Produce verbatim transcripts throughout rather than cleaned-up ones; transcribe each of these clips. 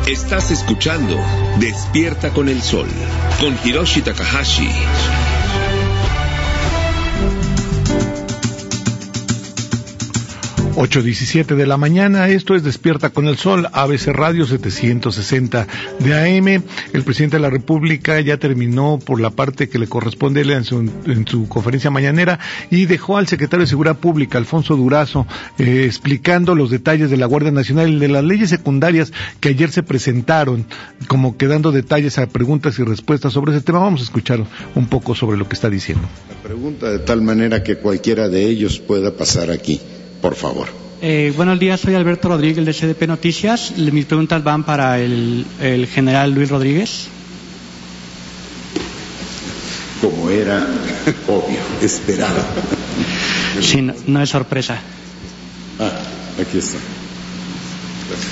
Estás escuchando Despierta con el Sol, con Hiroshi Takahashi. ocho diecisiete de la mañana, esto es Despierta con el Sol, A B C Radio setecientos sesenta de A M. El presidente de la República ya terminó por la parte que le corresponde en su, en su conferencia mañanera y dejó al secretario de Seguridad Pública, Alfonso Durazo, eh, explicando los detalles de la Guardia Nacional y de las leyes secundarias que ayer se presentaron, como que dando detalles a preguntas y respuestas sobre ese tema. Vamos a escuchar un poco sobre lo que está diciendo. La pregunta de tal manera que cualquiera de ellos pueda pasar aquí. Por favor. Eh, buenos días, soy Alberto Rodríguez de C D P Noticias. Mis preguntas van para el, el general Luis Rodríguez. Como era obvio, esperado. Sí, no, no es sorpresa. Ah, aquí está. Gracias.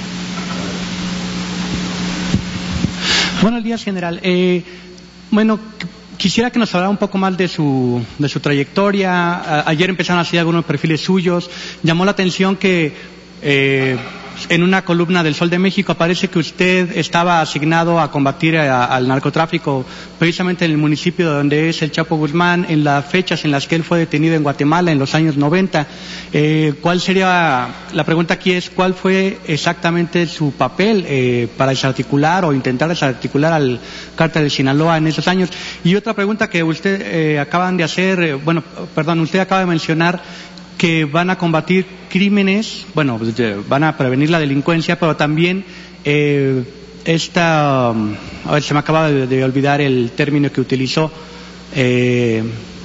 Buenos días, general. Eh, bueno, quisiera que nos hablara un poco más de su, de su trayectoria. A, ayer empezaron a hacer algunos perfiles suyos. Llamó la atención que eh, en una columna del Sol de México aparece que usted estaba asignado a combatir a, al narcotráfico precisamente en el municipio donde es el Chapo Guzmán, en las fechas en las que él fue detenido en Guatemala en los años noventa. Eh, ¿Cuál sería, la pregunta aquí es, cuál fue exactamente su papel eh, para desarticular o intentar desarticular al cártel de Sinaloa en esos años? Y otra pregunta que usted eh, acaban de hacer, eh, bueno, perdón, usted acaba de mencionar que van a combatir crímenes, bueno, van a prevenir la delincuencia, pero también eh, esta, um, a ver, se me acaba de, de olvidar el término que utilizó, eh,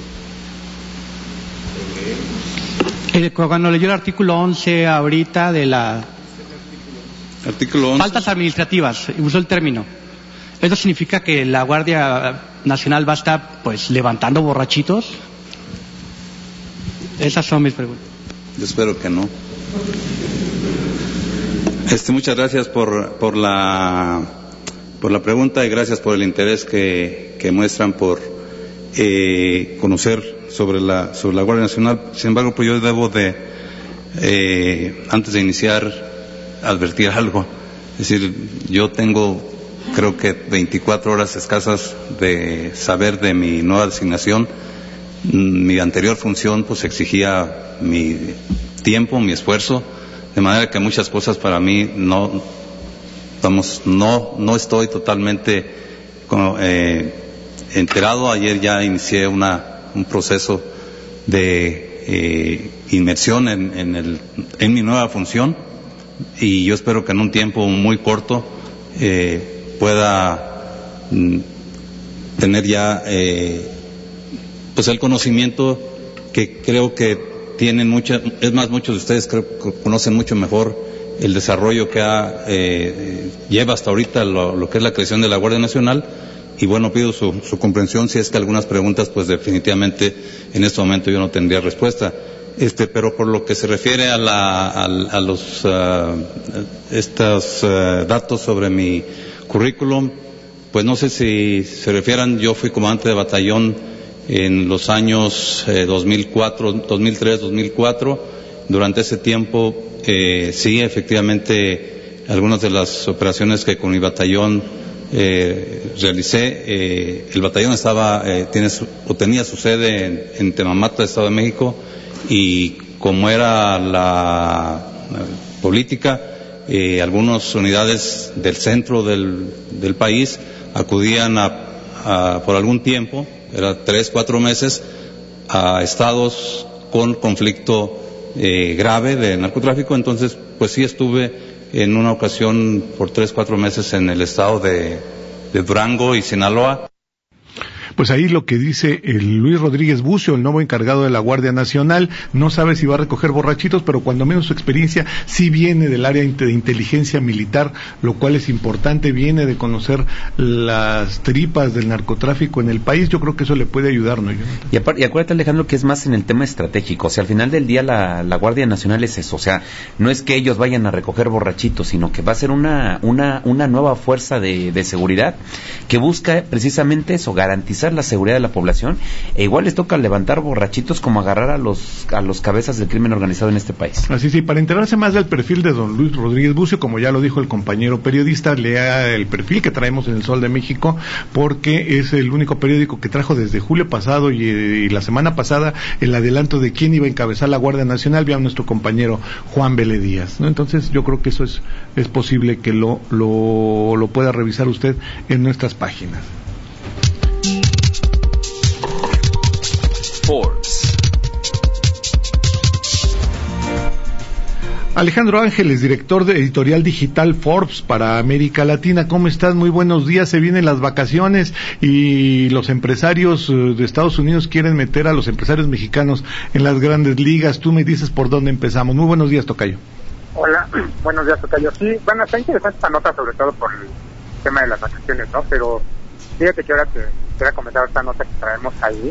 eh, cuando leyó el artículo once ahorita de la... Artículo once. Faltas administrativas, usó el término. ¿Eso significa que la Guardia Nacional va a estar, pues, levantando borrachitos? Esas son mis preguntas. Yo espero que no. Este, muchas gracias por, por la por la pregunta y gracias por el interés que, que muestran por eh, conocer sobre la sobre la Guardia Nacional. Sin embargo, pues yo debo de eh, antes de iniciar advertir algo. Es decir, yo tengo creo que veinticuatro horas escasas de saber de mi nueva designación. Mi anterior función pues exigía mi tiempo, mi esfuerzo, de manera que muchas cosas para mí no, vamos, no, no estoy totalmente eh, enterado. Ayer ya inicié una, un proceso de eh, inmersión en, en, el, en mi nueva función y yo espero que en un tiempo muy corto eh, pueda mm, tener ya eh, pues el conocimiento que creo que tienen muchas, es más, muchos de ustedes creo que conocen mucho mejor el desarrollo que ha, eh, lleva hasta ahorita lo, lo que es la creación de la Guardia Nacional y bueno, pido su, su comprensión si es que algunas preguntas pues definitivamente en este momento yo no tendría respuesta. Este, pero por lo que se refiere a, la, a, a los uh, estos uh, datos sobre mi currículum, pues no sé si se refieran, yo fui comandante de batallón en los años eh, dos mil cuatro, dos mil tres, dos mil cuatro. Durante ese tiempo, eh, sí, efectivamente, algunas de las operaciones que con mi batallón eh, realicé, eh, el batallón estaba, eh, tiene su, o tenía su sede en, en Temamata, Estado de México, y como era la eh, política, eh, algunas unidades del centro del, del país acudían a, a, por algún tiempo, era tres, cuatro meses, a estados con conflicto eh, grave de narcotráfico. Entonces, pues sí estuve en una ocasión por tres, cuatro meses en el estado de, de Durango y Sinaloa. Pues ahí lo que dice el Luis Rodríguez Bucio, el nuevo encargado de la Guardia Nacional, no sabe si va a recoger borrachitos, pero cuando menos su experiencia sí viene del área de inteligencia militar, lo cual es importante, viene de conocer las tripas del narcotráfico en el país. Yo creo que eso le puede ayudar, ¿no? Y, apar- y acuérdate, Alejandro, que es más en el tema estratégico. O sea, al final del día la, la Guardia Nacional es eso. O sea, no es que ellos vayan a recoger borrachitos, sino que va a ser una, una, una nueva fuerza de, de seguridad que busca precisamente eso, garantizar garantizar la seguridad de la población, e igual les toca levantar borrachitos como agarrar a los a los cabezas del crimen organizado en este país. Así sí, para enterarse más del perfil de don Luis Rodríguez Bucio, como ya lo dijo el compañero periodista, lea el perfil que traemos en El Sol de México, porque es el único periódico que trajo desde julio pasado y, y la semana pasada el adelanto de quién iba a encabezar la Guardia Nacional, vía nuestro compañero Juan Vélez Díaz, ¿no? Entonces yo creo que eso es, es posible que lo, lo, lo pueda revisar usted en nuestras páginas. Forbes. Alejandro Ángeles, director de editorial digital Forbes para América Latina. ¿Cómo estás? Muy buenos días. Se vienen las vacaciones y los empresarios de Estados Unidos quieren meter a los empresarios mexicanos en las grandes ligas. Tú me dices por dónde empezamos. Muy buenos días, tocayo. Hola, buenos días, tocayo. Sí, bueno, está interesante esta nota, sobre todo por el tema de las vacaciones, ¿no? Pero fíjate que ahora te voy a comentar esta nota que traemos ahí.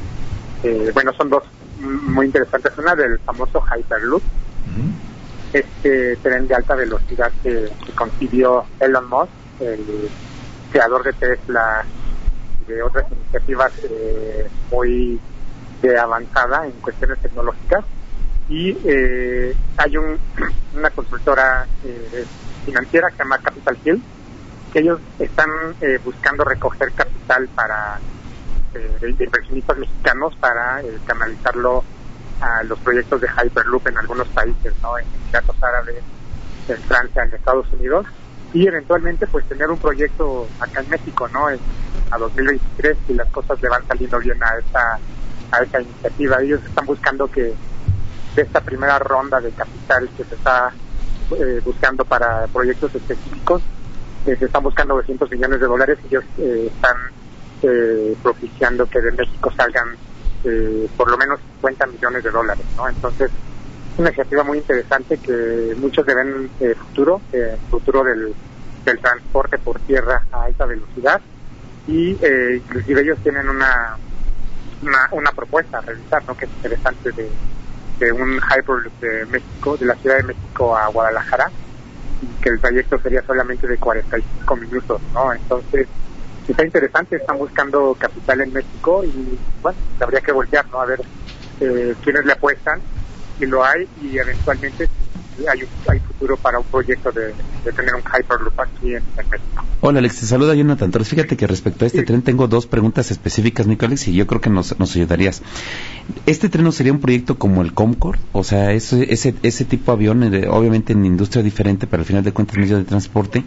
Eh, bueno, son dos muy interesantes. Una del famoso Hyperloop. Uh-huh. Este tren de alta velocidad que, que concibió Elon Musk, el creador de Tesla y de otras iniciativas eh, muy de avanzada en cuestiones tecnológicas. Y eh, hay un, una consultora eh, financiera que se llama Capitol Hill, que ellos están eh, buscando recoger capital para eh, de, de inversionistas mexicanos para eh, canalizarlo a los proyectos de Hyperloop en algunos países, ¿no? En Emiratos Árabes, en Francia, en Estados Unidos, y eventualmente pues tener un proyecto acá en México, ¿no? En, a dos mil veintitrés, si las cosas le van saliendo bien a esta a esta iniciativa. Ellos están buscando que de esta primera ronda de capital que se está eh, buscando para proyectos específicos, eh, se están buscando doscientos millones de dólares, y ellos eh, están eh, propiciando que de México salgan Eh, por lo menos cincuenta millones de dólares, ¿no? Entonces, es una iniciativa muy interesante que muchos le ven eh, futuro, eh, futuro del, del transporte por tierra a alta velocidad, y eh, inclusive ellos tienen una, una una propuesta a realizar, ¿no? Que es interesante, de, de un Hyperloop de México, de la Ciudad de México a Guadalajara, y que el trayecto sería solamente de cuarenta y cinco minutos, ¿no? Entonces, está interesante, están buscando capital en México y, bueno, habría que voltear, ¿no? A ver eh, quiénes le apuestan, si lo hay, y eventualmente hay, hay futuro para un proyecto de, de tener un Hyperloop aquí en, en México. Hola, Alex, te saluda Jonathan Torres. Fíjate que respecto a este sí. tren tengo dos preguntas específicas, Nico, Alex, y yo creo que nos, nos ayudarías. ¿Este tren no sería un proyecto como el Concorde? O sea, ese, ese, ese tipo de avión, eh, obviamente en industria diferente, pero al final de cuentas medio de transporte.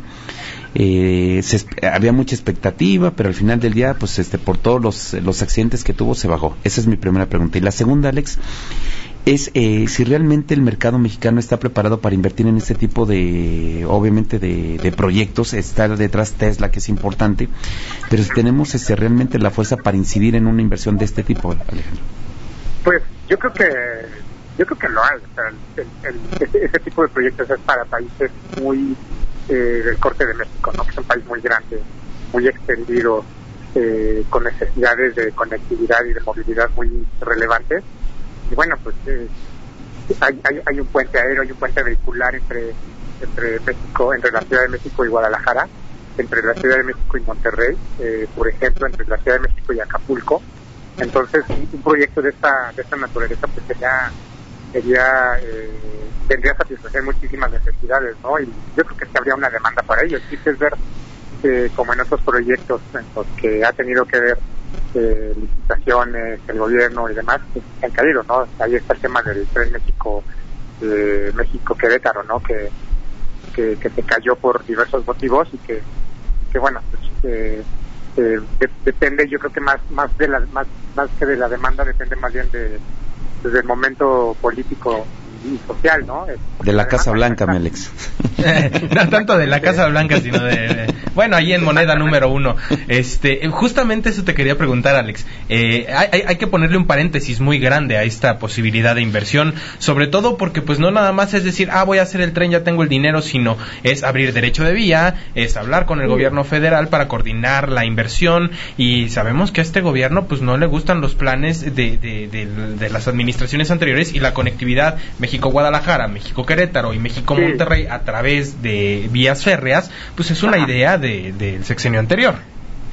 Eh, se, había mucha expectativa, pero al final del día, pues este por todos los, los accidentes que tuvo, se bajó. Esa es mi primera pregunta. Y la segunda, Alex, es eh, si realmente el mercado mexicano está preparado para invertir en este tipo de, obviamente, de, de proyectos. Está detrás Tesla, que es importante, pero si tenemos este, realmente la fuerza para incidir en una inversión de este tipo, Alejandro. Pues yo creo que yo creo que lo hay. O sea, el, el, ese, ese tipo de proyectos es para países muy Eh, del corte de México, ¿no? Que es un país muy grande, muy extendido, eh, con necesidades de conectividad y de movilidad muy relevantes. Y bueno, pues eh, hay, hay, hay un puente aéreo, hay un puente vehicular entre entre México, entre la Ciudad de México y Guadalajara, entre la Ciudad de México y Monterrey, eh, por ejemplo, entre la Ciudad de México y Acapulco. Entonces, un, un proyecto de esta de esta naturaleza pues sería sería eh, tendría satisfacer muchísimas necesidades, ¿no? Y yo creo que sí habría una demanda para ello. Quise ver, eh, como en otros proyectos en los que ha tenido que ver eh, licitaciones, el gobierno y demás, que se han caído, ¿no? Ahí está el tema del tren México, eh, México-Querétaro, ¿no? Que, que que se cayó por diversos motivos y que, que bueno, pues eh, eh, de, depende, yo creo que más más de la más más que de la demanda, depende más bien de desde el momento político y social, ¿no? De la Casa Blanca, mi Alex. No tanto de la Casa Blanca, sino de, de... Bueno, ahí en moneda número uno. Este, justamente eso te quería preguntar, Alex. Eh, hay, hay que ponerle un paréntesis muy grande a esta posibilidad de inversión, sobre todo porque pues no nada más es decir, ah, voy a hacer el tren, ya tengo el dinero, sino es abrir derecho de vía, es hablar con el sí. gobierno federal para coordinar la inversión, y sabemos que a este gobierno pues no le gustan los planes de, de, de, de las administraciones anteriores, y la conectividad México-Guadalajara, México-Querétaro y México-Monterrey sí. a través de vías férreas, pues es una Ajá. idea de, del sexenio anterior.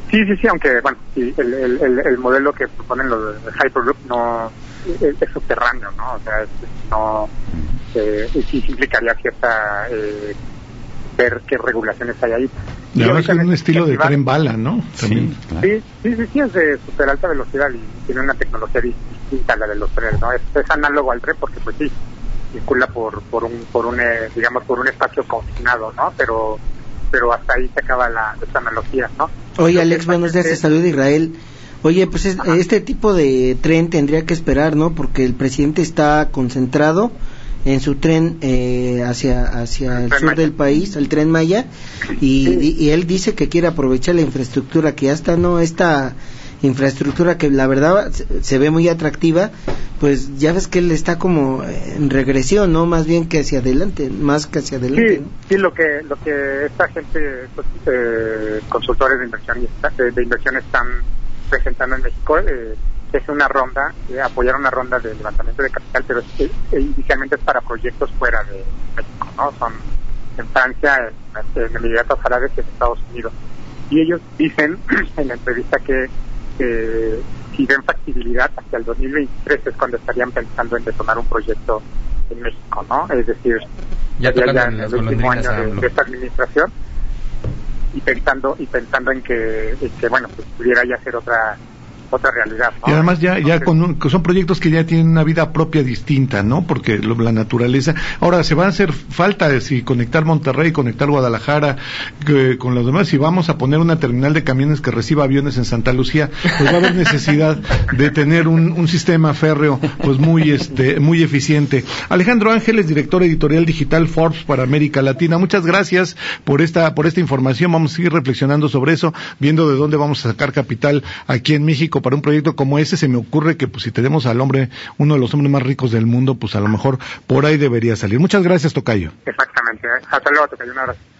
Sí, sí, sí, aunque, bueno, sí, el, el, el, el modelo que proponen los de Hyperloop no es, es subterráneo, ¿no? O sea, es, no, eh, sí implicaría cierta, eh, ver qué regulaciones hay ahí. Y además es un estilo de tren bala, ¿no? Sí, claro. Sí, sí, sí, sí, es de super alta velocidad y tiene una tecnología distinta a la de los trenes, ¿no? Es, es análogo al tren porque, pues sí, circula por por un, por un eh, digamos, por un espacio confinado, ¿no? Pero pero hasta ahí se acaba la esta analogía, ¿no? Oye, Alex, buenos días, te saluda Israel. Oye, pues es, este tipo de tren tendría que esperar, ¿no? Porque el presidente está concentrado en su tren eh, hacia hacia el, el sur Maya. del país, el Tren Maya, y, sí. y, y él dice que quiere aprovechar la infraestructura que ya está, ¿no? Esta infraestructura que la verdad se, se ve muy atractiva, pues ya ves que él está como en regresión, ¿no? Más bien que hacia adelante, más que hacia adelante. Sí, ¿no? sí, lo que lo que esta gente, pues, eh, consultores de inversión, de, de inversión están presentando en México, eh, es una ronda, eh, apoyar una ronda de levantamiento de capital, pero es, eh, inicialmente es para proyectos fuera de México, ¿no? Son en Francia, en, en Emiratos Árabes y en Estados Unidos. Y ellos dicen en la entrevista que eh, si ven factibilidad hacia el dos mil veintitrés es cuando estarían pensando en detonar un proyecto en México, ¿no? Es decir, ya, ya, ya en el último año de, de esta administración y pensando y pensando en que, en que bueno, pues pudiera ya ser otra otra realidad, ¿no? Y además ya ya con un, son proyectos que ya tienen una vida propia distinta, ¿no? Porque lo, la naturaleza. Ahora se va a hacer falta si conectar Monterrey, conectar Guadalajara que, con los demás. Si vamos a poner una terminal de camiones que reciba aviones en Santa Lucía, pues va a haber necesidad de tener un, un sistema férreo pues muy este muy eficiente. Alejandro Ángeles, director editorial digital Forbes para América Latina. Muchas gracias por esta por esta información. Vamos a seguir reflexionando sobre eso, viendo de dónde vamos a sacar capital aquí en México para un proyecto como ese. Se me ocurre que pues si tenemos al hombre, uno de los hombres más ricos del mundo, pues a lo mejor por ahí debería salir. Muchas gracias, tocayo. Exactamente. Hasta luego, tocayo. Un abrazo.